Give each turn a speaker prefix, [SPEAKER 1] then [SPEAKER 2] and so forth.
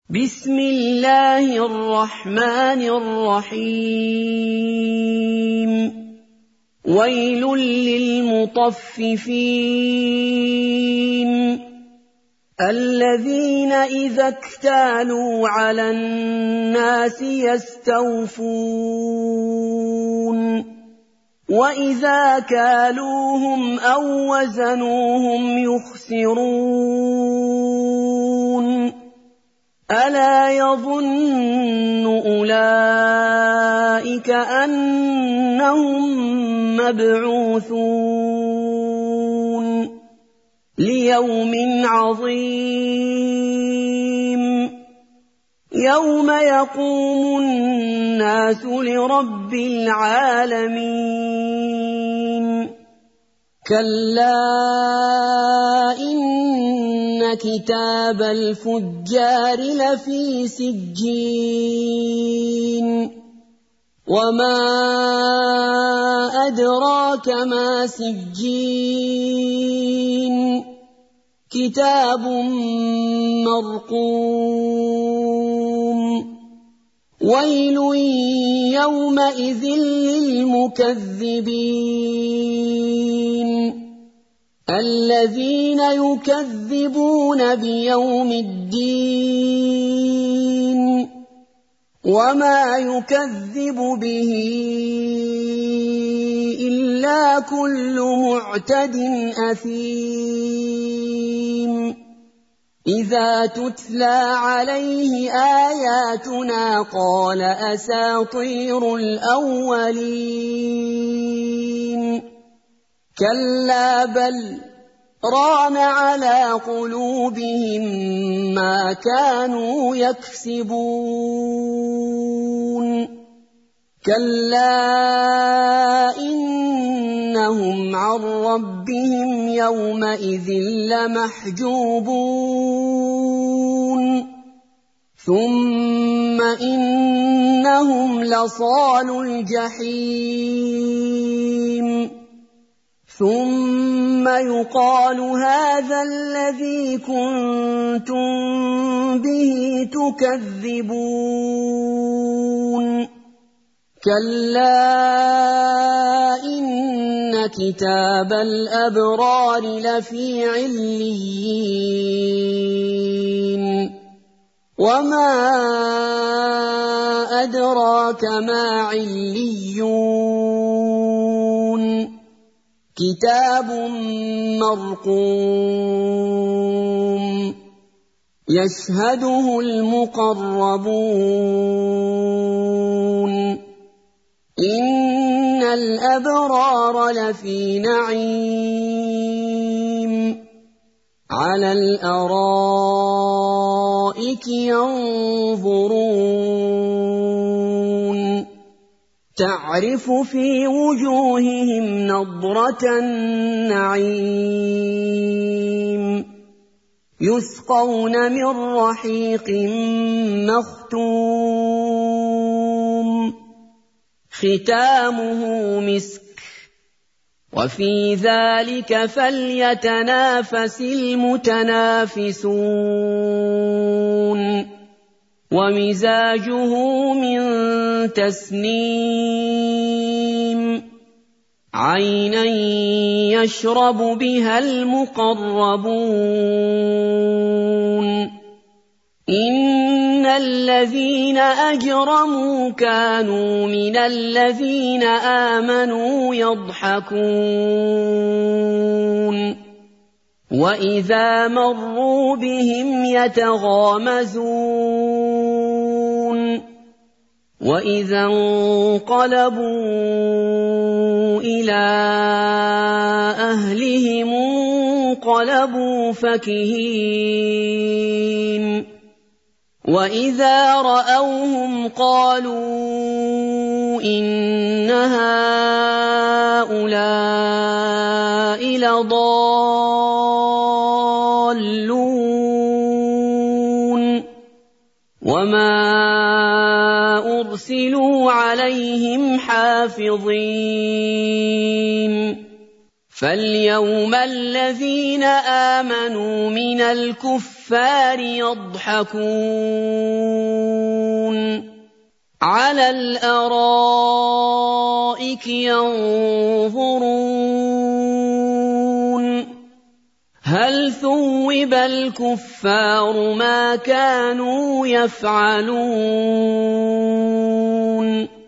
[SPEAKER 1] بسم الله الرحمن الرحيم ويل للمطففين الذين إذا اكتالوا على الناس يستوفون وإذا كالوهم أو وزنوهم يخسرون ألا يظن أولئك أنهم مبعوثون ليوم عظيم يوم يقوم الناس لرب العالمين كلا إن كتاب الفجار لفي سجين وما أدراك ما سجين كتاب مرقوم ويل يومئذ للمكذبين الذين يكذبون بيوم الدين وما يكذب به إلا كل معتد أثيم إذا تتلى عليه آياتنا قال أساطير الأولين كلا بل ران على قلوبهم ما كانوا يكسبون كلا إنهم عن ربهم يومئذ لمحجوبون ثم إنهم لصالو الجحيم ثم يقال هذا الذي كنتم به تكذبون كلا إن كتاب الأبرار لفي عليين وما أدراك ما عليون كتاب مرقوم يشهده المقربون إن الأبرار لفي نعيم على الأرائك ينظرون تعرف في وجوههم نضرة النعيم يسقون من رحيق مختوم ختامه مسك وفي ذلك فليتنافس المتنافسون ومزاجه من تسنيم عينا يشرب بها المقربون إن الذين أجرموا كانوا من الذين آمنوا يضحكون وإذا مروا بهم يتغامزون وإذا انقلبوا إلى أهلهم انقلبوا فكهين وإذا رأوهم قالوا إن هؤلاء لضالون وما أرسلوا عليهم حافظين فَالْيَوْمَ الَّذِينَ آمَنُوا مِنَ الْكُفَّارِ يَضْحَكُونَ عَلَى الْأَرَائِكِ يَنظُرُونَ هَلْ ثُوِّبَ الْكُفَّارُ مَا كَانُوا يَفْعَلُونَ